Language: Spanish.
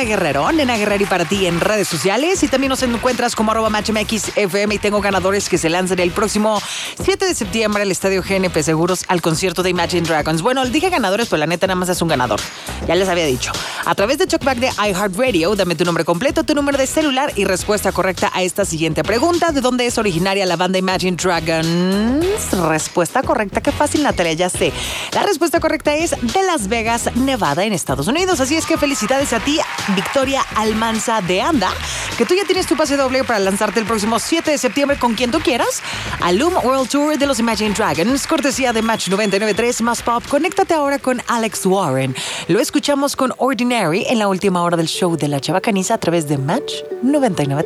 Guerrero, Nena Guerrero y para ti en redes sociales. Y también nos encuentras como @MatchMXFM. Y tengo ganadores que se lanzan el próximo 7 de septiembre al Estadio GNP Seguros al concierto de Imagine Dragons. Bueno, dije ganadores, pero la neta nada más es un ganador. Ya les había dicho. A través de Talkback de iHeartRadio, dame tu nombre completo, tu número de celular y respuesta correcta a esta siguiente pregunta. ¿De dónde es originaria la banda Imagine Dragons? Respuesta correcta. Qué fácil, Natalia, ya sé. La respuesta correcta es de Las Vegas, Nevada, en Estados Unidos. Así es que felicidades a ti, Victoria Almanza de Anda, que tú ya tienes tu pase doble para lanzarte el próximo 7 de septiembre con quien tú quieras al Loom World Tour de los Imagine Dragons, cortesía de Match 99.3 más Pop. Conéctate ahora con Alex Warren. Lo escuchamos con Ordinary en la última hora del show de La Chavacaniza a través de Match 99.3.